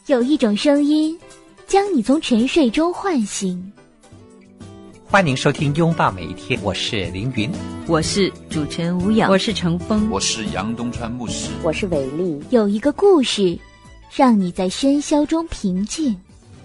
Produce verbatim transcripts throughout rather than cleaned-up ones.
有一种声音将你从沉睡中唤醒。 欢迎收听拥抱每一天，我是凌云， 我是主持人吴雅， 我是程峰， 我是杨东川牧师， 我是伟丽。 有一个故事让你在喧嚣中平静。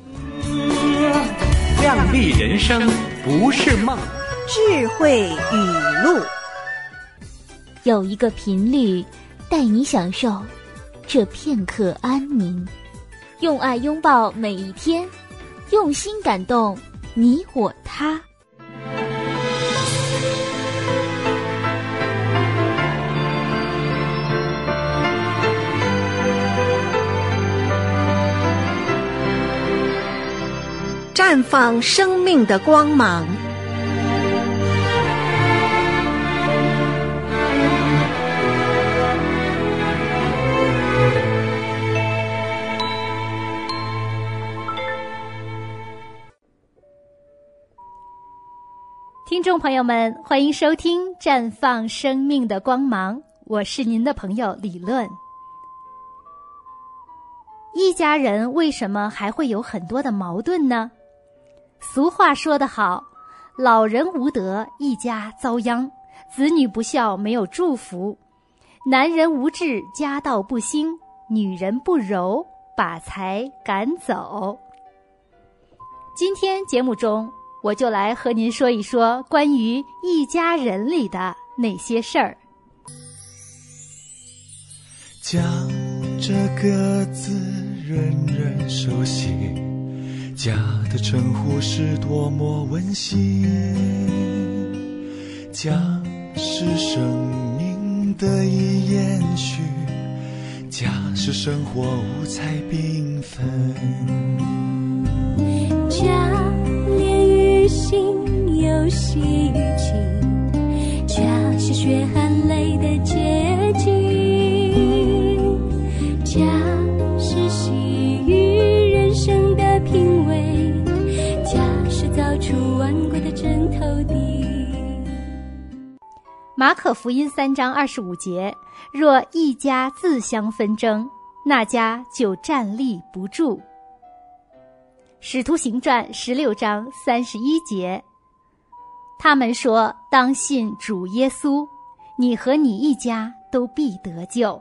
亮丽人生不是梦， 智慧语录。 有一个频率带你享受这片刻安宁，用爱拥抱每一天，用心感动你我他。 绽放生命的光芒。 听众朋友们，欢迎收听《绽放生命的光芒》，我是您的朋友李论。一家人为什么还会有很多的矛盾呢？俗话说得好，老人无德，一家遭殃；子女不孝，没有祝福；男人无志，家道不兴；女人不柔，把财赶走。今天节目中，我就来和您说一说关于一家人里的那些事儿。 家这个字人人熟悉，家的称呼是多么温馨，家是生命的一延续，家是生活五彩缤纷， 家连于心有喜与情，家是血汗泪的结晶，家是喜悦人生的品味，家是造出万国的枕头地。 马可福音三章二十五节，若一家自相纷争，那家就站立不住。使徒行传十六章三十一节，他们说，当信主耶稣，你和你一家都必得救。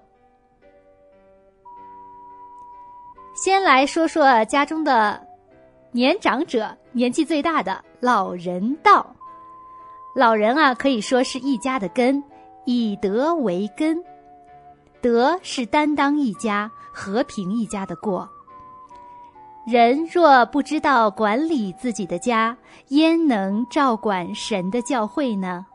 先来说说家中的年长者，年纪最大的老人道。老人啊，可以说是一家的根，以德为根。德是担当一家、和平一家的过。人若不知道管理自己的家，焉能照管神的教会呢？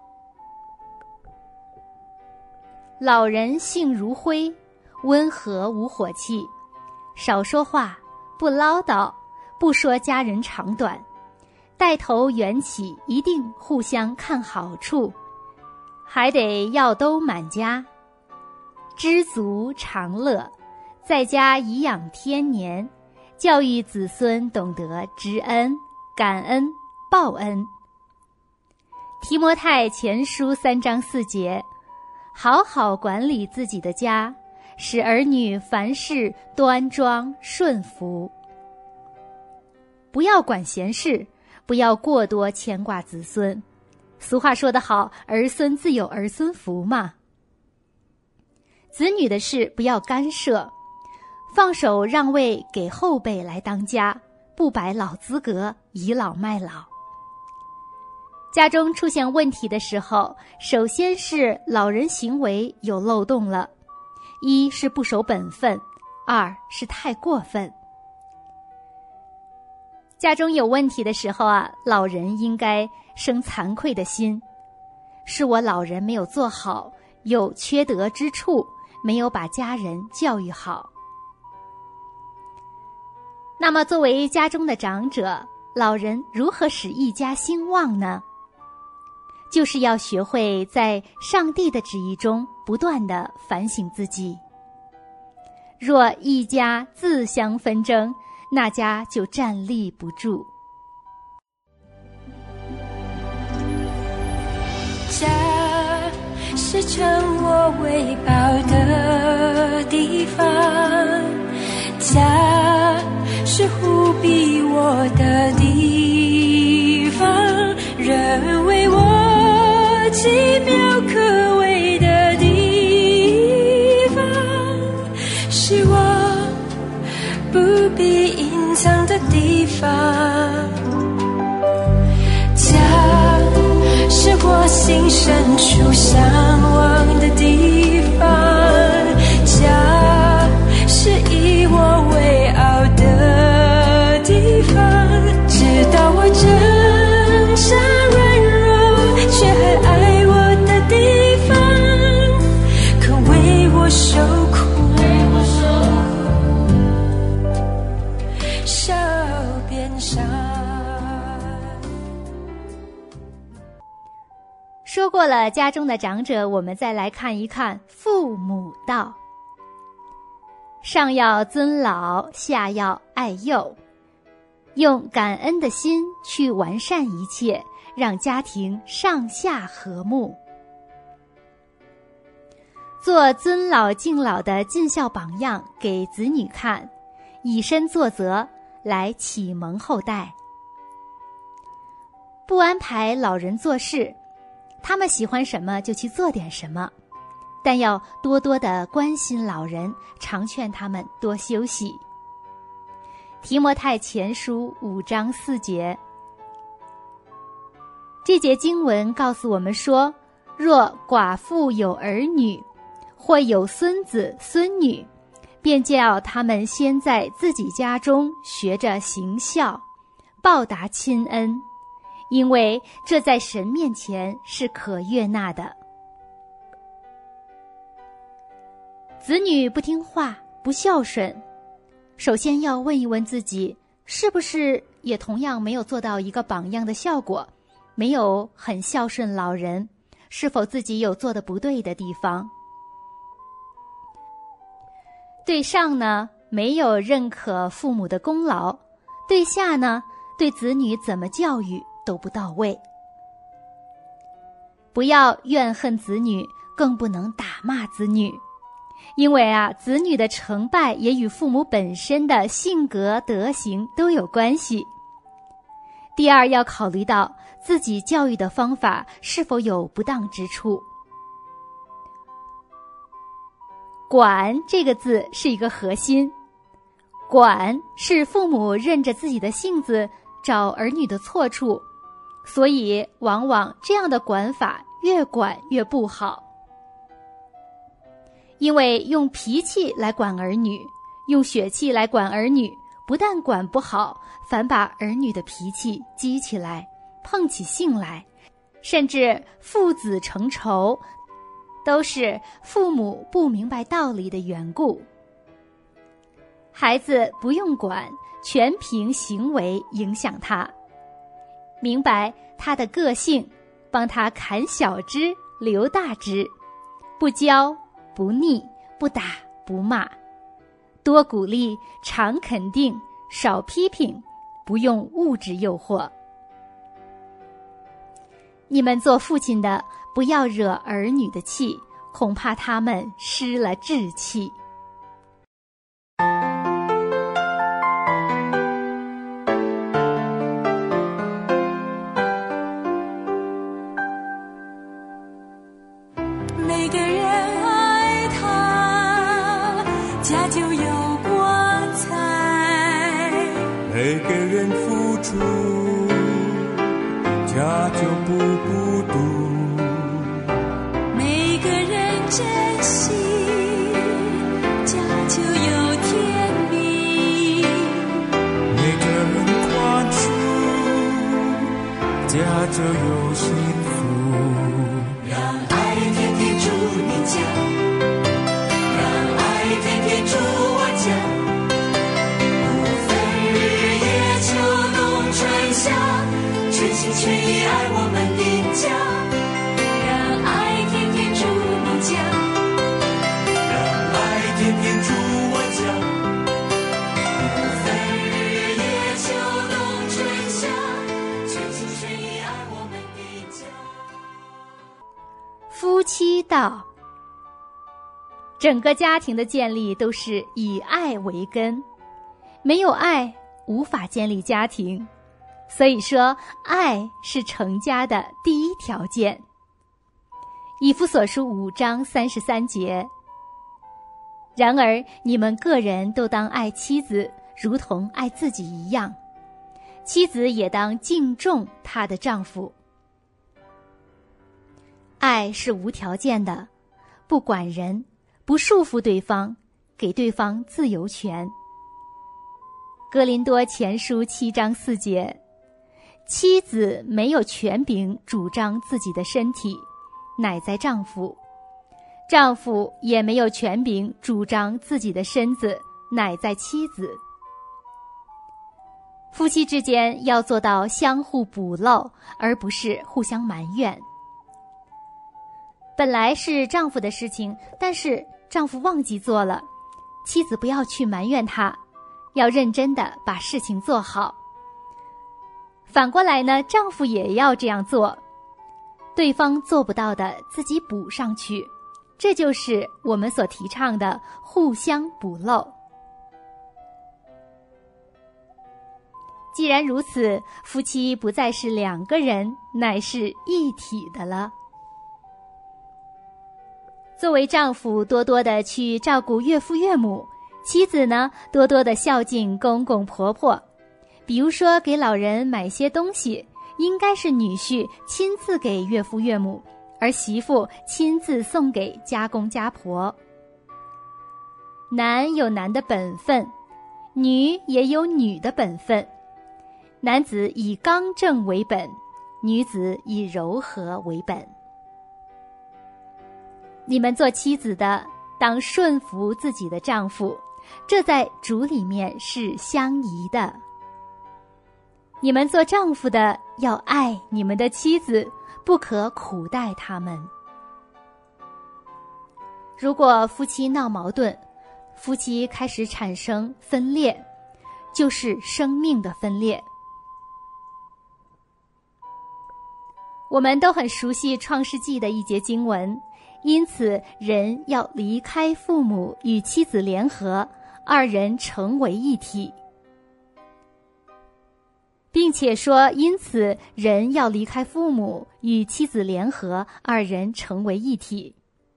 老人性如灰，温和无火气，少说话，不唠叨，不说家人长短，带头缘起，一定互相看好处，还得要兜满家，知足常乐，在家颐养天年，教育子孙懂得知恩、感恩、报恩。提摩太前书三章四节，好好管理自己的家，使儿女凡事端庄顺服。不要管闲事，不要过多牵挂子孙。俗话说得好，儿孙自有儿孙福嘛。子女的事不要干涉，放手让位给后辈来当家，不摆老资格，倚老卖老。家中出现问题的时候，首先是老人行为有漏洞了，一是不守本分，二是太过分。家中有问题的时候啊，老人应该生惭愧的心，是我老人没有做好，有缺德之处，没有把家人教育好。那么作为家中的长者，老人如何使一家兴旺呢？就是要学会在上帝的旨意中不断地反省自己。若一家自相纷争，那家就站立不住。 家是成我为保的地方，家的地方，人为我奇妙可畏的地方，是我不必隐藏的地方。家是我心深处向往的地方，家是以我为傲的地方，直到我挣扎软弱却还爱我的地方，可为我受苦受鞭伤。 说过了家中的长者，我们再来看一看父母道。上要尊老，下要爱幼，用感恩的心去完善一切，让家庭上下和睦。做尊老敬老的尽孝榜样给子女看，以身作则来启蒙后代。不安排老人做事，他们喜欢什么就去做点什么，但要多多的关心老人，常劝他们多休息。提摩太前书五章四节，这节经文告诉我们说，若寡妇有儿女，或有孙子孙女，便叫他们先在自己家中学着行孝，报答亲恩，因为这在神面前是可悦纳的。子女不听话，不孝顺，首先要问一问自己，是不是也同样没有做到一个榜样的效果，没有很孝顺老人，是否自己有做的不对的地方？对上呢，没有认可父母的功劳；对下呢，对子女怎么教育都不到位。不要怨恨子女，更不能打骂子女，因为啊，子女的成败也与父母本身的性格德行都有关系。第二，要考虑到自己教育的方法是否有不当之处。管这个字是一个核心，管是父母任着自己的性子找儿女的错处，所以往往这样的管法越管越不好。因为用脾气来管儿女，用血气来管儿女，不但管不好，反把儿女的脾气激起来，碰起性来，甚至父子成仇，都是父母不明白道理的缘故。孩子不用管，全凭行为影响他，明白他的个性，帮他砍小枝留大枝，不骄不逆，不打不骂，多鼓励，常肯定，少批评，不用物质诱惑。你们做父亲的，不要惹儿女的气，恐怕他们失了志气。 每个人爱他，家就有光彩； 每个人付出，家就不孤独； 每个人珍惜，家就有甜蜜； 每个人宽恕，家就有幸福。 让爱天天住你家，让爱天天住我家，不分日夜秋冬春夏，全心全意爱我们的家。让爱天天住你家，让爱天天住我家，不分日夜秋冬春夏，全心全意爱我们的家。 夫妻道，整个家庭的建立都是以爱为根，没有爱无法建立家庭， 所以说，爱是成家的第一条件。以弗所书五章三十三节。然而，你们个人都当爱妻子，如同爱自己一样；妻子也当敬重她的丈夫。爱是无条件的，不管人，不束缚对方，给对方自由权。哥林多前书七章四节，妻子没有权柄主张自己的身体，乃在丈夫；丈夫也没有权柄主张自己的身子，乃在妻子。夫妻之间要做到相互补漏，而不是互相埋怨。本来是丈夫的事情，但是丈夫忘记做了，妻子不要去埋怨他，要认真的把事情做好。反过来呢，丈夫也要这样做，对方做不到的自己补上去，这就是我们所提倡的互相补漏。既然如此，夫妻不再是两个人，乃是一体的了。作为丈夫，多多的去照顾岳父岳母；妻子呢，多多的孝敬公公婆婆。比如说，给老人买些东西，应该是女婿亲自给岳父岳母，而媳妇亲自送给家公家婆。男有男的本分，女也有女的本分。男子以刚正为本，女子以柔和为本。你们做妻子的，当顺服自己的丈夫，这在主里面是相宜的。你们做丈夫的，要爱你们的妻子，不可苦待他们。如果夫妻闹矛盾，夫妻开始产生分裂，就是生命的分裂。我们都很熟悉创世纪的一节经文，因此人要离开父母，与妻子联合，二人成为一体。并且说，因此人要离开父母，与妻子联合，二人成为一体。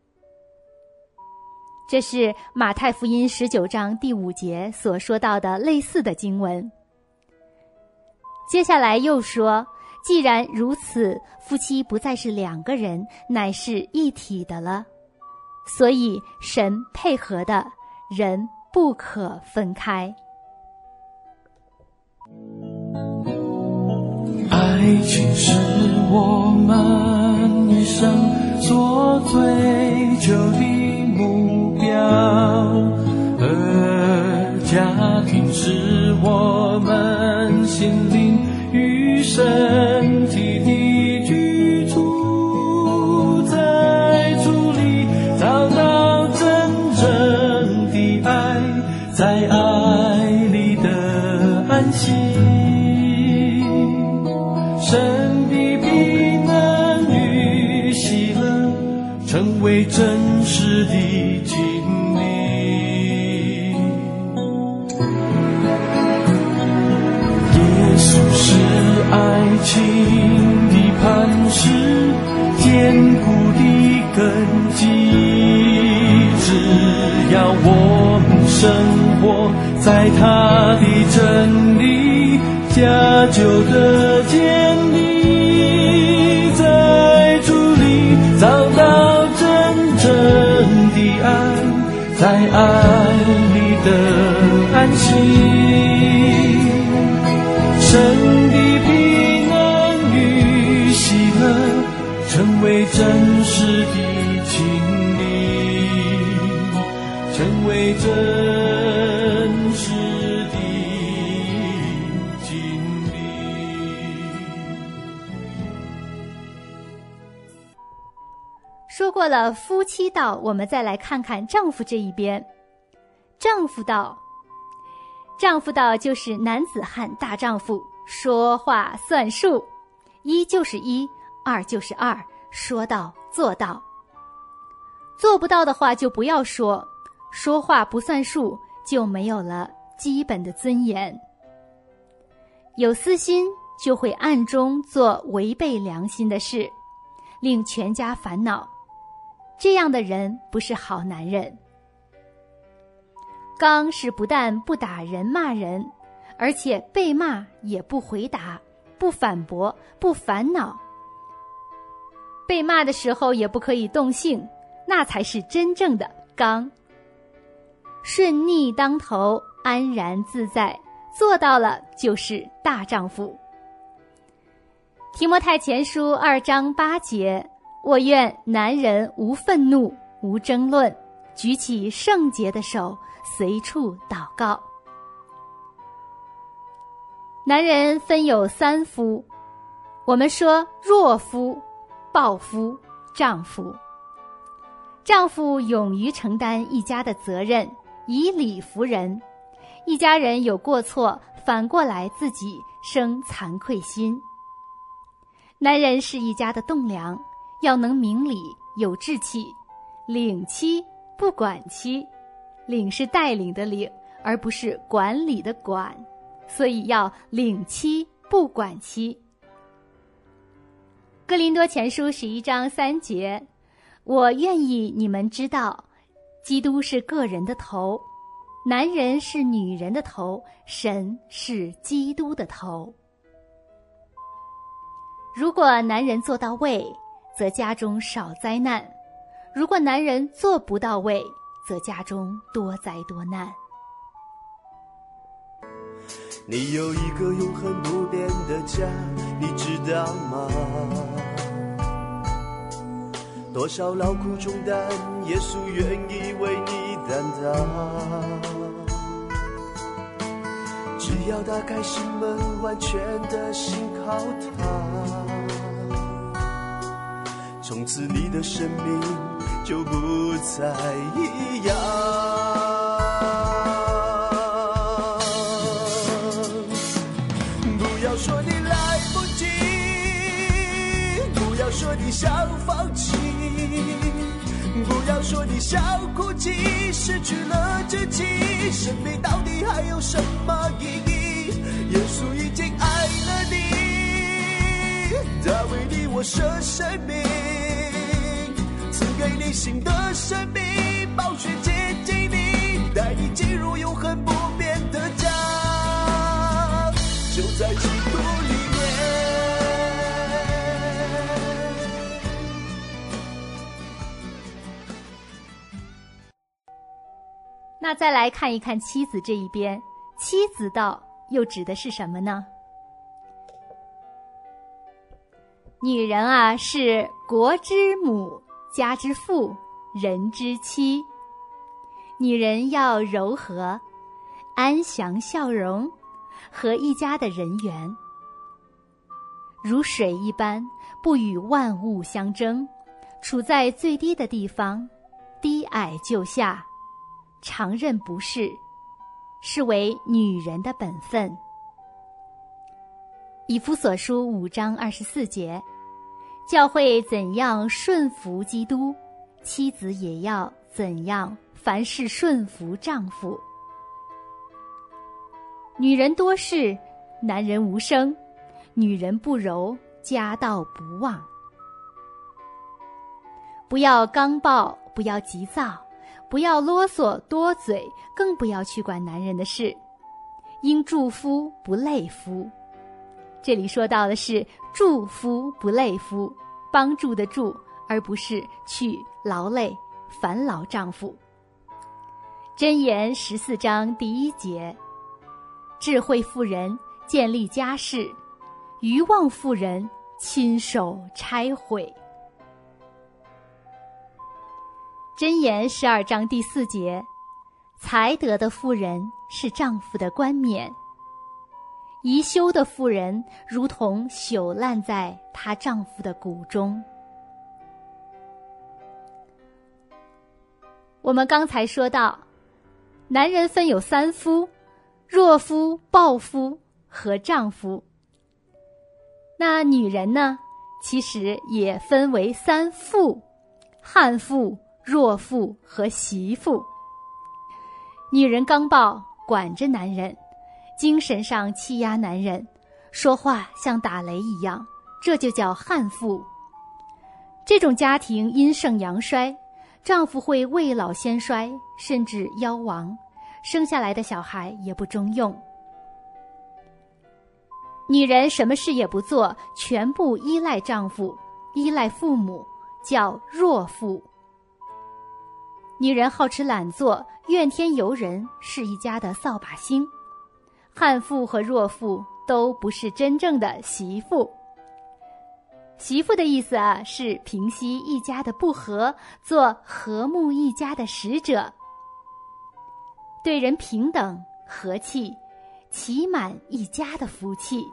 这是马太福音十九章第五节所说到的类似的经文。接下来又说，既然如此，夫妻不再是两个人，乃是一体的了。所以神配合的，人不可分开。 爱情是我们一生所追求的目标，而家庭是我们心灵与身体的居处，在主里找到真正的爱，在爱里的安息，神的平安与喜乐成为真实的经历。耶稣是爱情的磐石，坚固的根基，只要我们生活在他的真理家久的建立，在主里找到真正的爱，在爱里的安息，神的平安与喜乐成为真实的经历，成为真实说过了夫妻道，我们再来看看丈夫这一边。丈夫道，丈夫道就是男子汉大丈夫，说话算数，一就是一，二就是二，说到做到。做不到的话就不要说，说话不算数，就没有了基本的尊严。有私心就会暗中做违背良心的事，令全家烦恼。这样的人不是好男人。刚是不但不打人骂人，而且被骂也不回答，不反驳，不烦恼。被骂的时候也不可以动性，那才是真正的刚。顺逆当头，安然自在，做到了就是大丈夫。提摩太前书二章八节，我愿男人无愤怒，无争论，举起圣洁的手，随处祷告。男人分有三夫，我们说弱夫、暴夫、丈夫。丈夫勇于承担一家的责任，以理服人。一家人有过错，反过来自己生惭愧心。男人是一家的栋梁，要能明理，有志气，领妻不管妻。领是带领的领，而不是管理的管，所以要领妻不管妻。哥林多前书十一章三节，我愿意你们知道，基督是个人的头，男人是女人的头，神是基督的头。如果男人做到位，则家中少灾难；如果男人做不到位，则家中多灾多难。 你有一个永恒不变的家，你知道吗？多少劳苦重担，耶稣愿意为你担当。只要打开心门，完全的信靠他，从此你的生命就不再一样。不要说你来不及，不要说你想放弃，不要说你想哭泣，失去了志气，生命到底还有什么意义？耶稣已经爱了你，他为你我舍生命，赐给你新的生命，宝血接近你，带你进入永恒不变的家，就在基督里面。 那再来看一看妻子这一边，妻子道又指的是什么呢？女人啊，是国之母，家之父，人之妻。女人要柔和，安详笑容，和一家的人缘，如水一般，不与万物相争，处在最低的地方，低矮就下，常认不是，是为女人的本分。以弗所书五章二十四节，教会怎样顺服基督，妻子也要怎样凡事顺服丈夫。女人多事，男人无声；女人不柔，家道不旺。不要刚暴，不要急躁，不要啰嗦多嘴，更不要去管男人的事。应助夫不累夫。这里说到的是助夫不累夫，帮助的助，而不是去劳累烦劳丈夫。箴言十四章第一节，智慧妇人建立家室，愚妄妇人亲手拆毁。箴言十二章第四节，才德的妇人是丈夫的冠冕，宜修的妇人如同朽烂在她丈夫的骨中。我们刚才说到，男人分有三夫，弱夫、暴夫和丈夫。那女人呢，其实也分为三妇，悍妇、弱妇和媳妇。女人刚暴，管着男人，精神上欺压男人， 说话像打雷一样，这就叫悍妇。这种家庭阴盛阳衰，丈夫会未老先衰，甚至夭亡，生下来的小孩也不中用。女人什么事也不做，全部依赖丈夫，依赖父母，叫弱妇。女人好吃懒做，怨天尤人，是一家的扫把星。悍妇和弱妇都不是真正的媳妇。媳妇的意思啊，是平息一家的不和，做和睦一家的使者，对人平等和气，祈满一家的福气。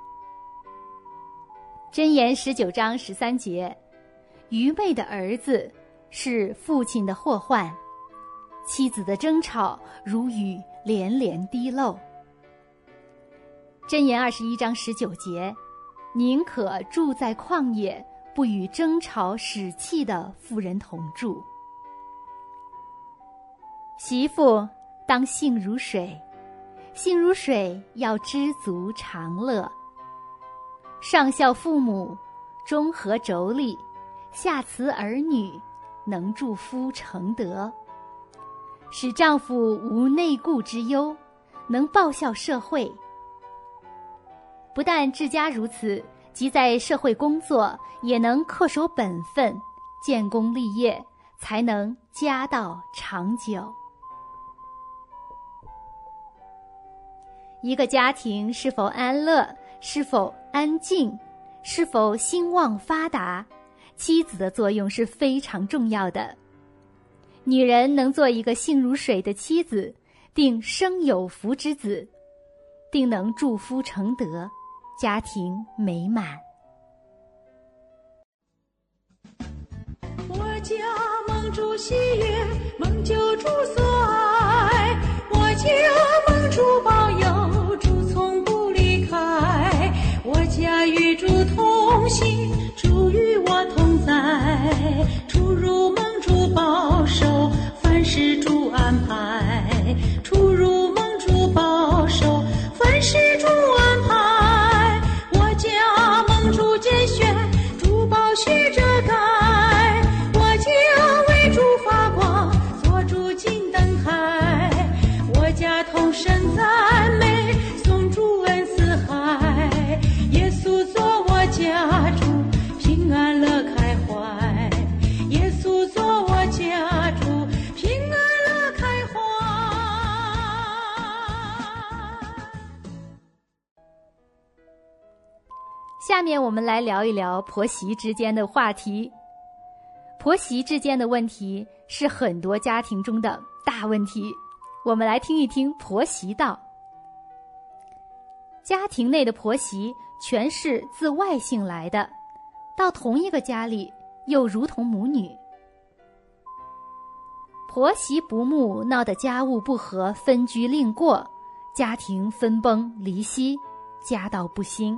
箴言十九章十三节，愚昧的儿子是父亲的祸患，妻子的争吵如雨连连滴漏。箴言二十一章十九节，宁可住在旷野，不与争吵使气的妇人同住。媳妇当性如水，性如水要知足常乐。上孝父母，中和妯娌，下慈儿女，能助夫成德。使丈夫无内顾之忧，能报效社会。不但治家如此，即在社会工作也能恪守本分，建功立业，才能家道长久。一个家庭是否安乐，是否安静，是否兴旺发达，妻子的作用是非常重要的。女人能做一个性如水的妻子，定生有福之子，定能助夫成德，家庭美满。 我家蒙主喜悦，蒙救主所爱，我家蒙主保佑，主从不离开，我家与主同行，主与我同在，出入蒙主保守，凡事主安排，出入蒙主保守，凡事主安排，我家蒙主拣选，主保许遮盖，我家为主发光，做主金灯台，我家同声赞美，颂主恩四海，耶稣做我家主，平安乐开怀，耶稣做我家主，平安乐开怀。 下面我们来聊一聊婆媳之间的话题。婆媳之间的问题是很多家庭中的大问题，我们来听一听婆媳道。家庭内的婆媳全是自外姓来的，到同一个家里又如同母女。婆媳不睦，闹得家务不和，分居另过，家庭分崩离析，家道不兴。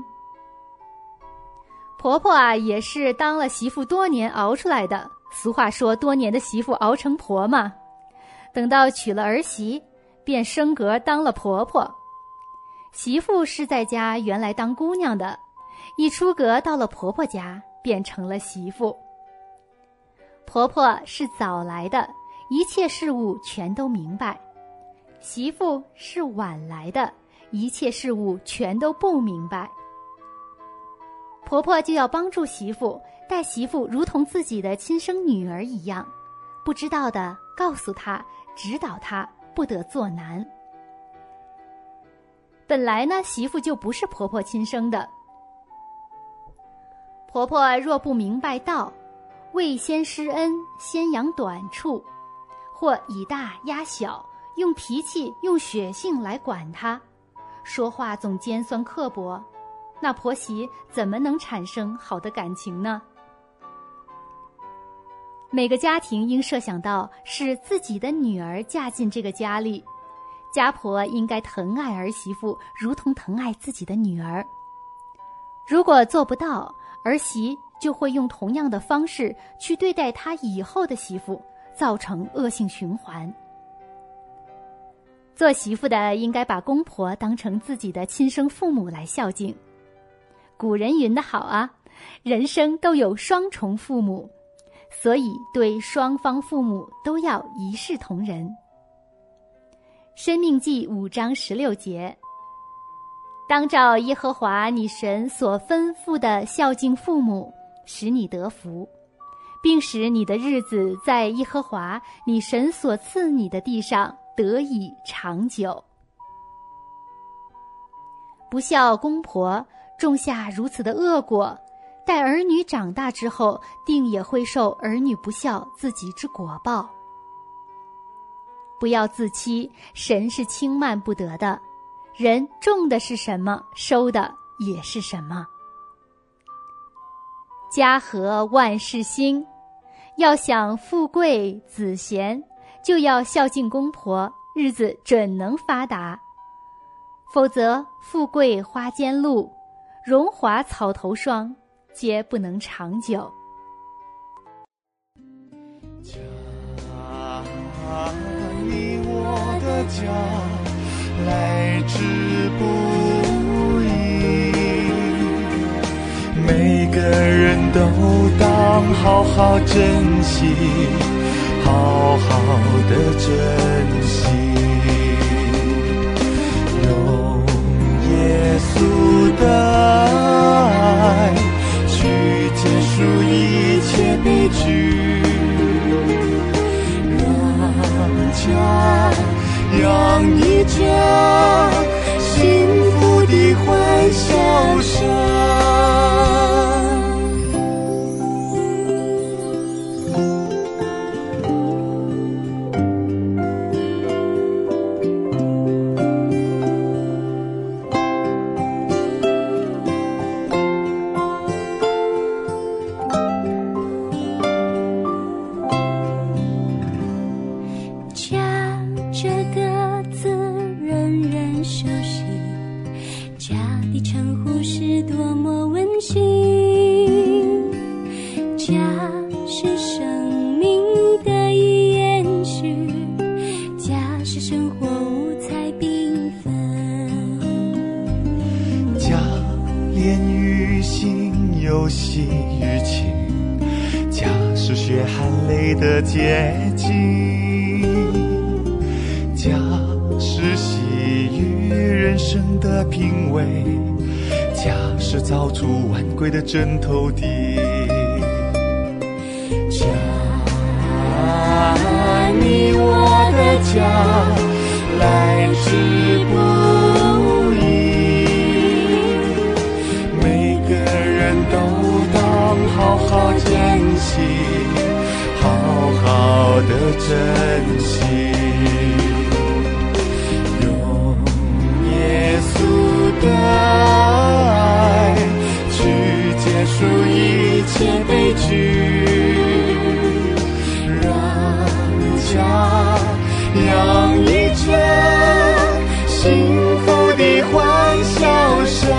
婆婆啊，也是当了媳妇多年熬出来的，俗话说多年的媳妇熬成婆嘛。等到娶了儿媳，便升格当了婆婆。媳妇是在家原来当姑娘的，一出阁到了婆婆家，变成了媳妇。婆婆是早来的，一切事物全都明白；媳妇是晚来的，一切事物全都不明白。婆婆就要帮助媳妇，待媳妇如同自己的亲生女儿一样，不知道的告诉她，指导她，不得做难。本来呢，媳妇就不是婆婆亲生的。婆婆若不明白道，未先施恩，先扬短处，或以大压小，用脾气用血性来管她，说话总尖酸刻薄，那婆媳怎么能产生好的感情呢？每个家庭应设想到是自己的女儿嫁进这个家里，家婆应该疼爱儿媳妇如同疼爱自己的女儿。如果做不到，儿媳就会用同样的方式去对待她以后的媳妇，造成恶性循环。做媳妇的应该把公婆当成自己的亲生父母来孝敬， 古人云的好啊，人生都有双重父母，所以对双方父母都要一视同仁。申命记五章十六节，当照耶和华你神所吩咐的孝敬父母，使你得福，并使你的日子在耶和华你神所赐你的地上得以长久。不孝公婆种下如此的恶果，待儿女长大之后，定也会受儿女不孝自己之果报。不要自欺，神是轻慢不得的，人种的是什么，收的也是什么。家和万事兴，要想富贵子贤，就要孝敬公婆，日子准能发达。否则富贵花间露，荣华草头霜，皆不能长久。 家，你我的家，来之不易，每个人都当好好珍惜，好好的珍惜。耶稣的爱去结束一切悲剧，让家让一家幸福的欢笑声。的结晶，家是喜悦人生的品味，家是造出万贵的枕头地。家，你我的家，来之不易，每个人都当好好珍惜，好好的珍惜，用耶稣的爱去结束一切悲剧，让家让一家幸福的欢笑声。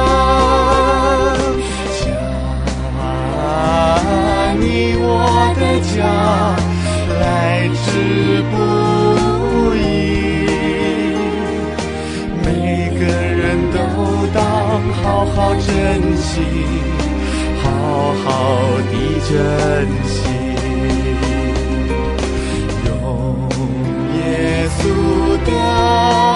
你我的家，来之不易，每个人都当好好珍惜，好好地珍惜，用耶稣的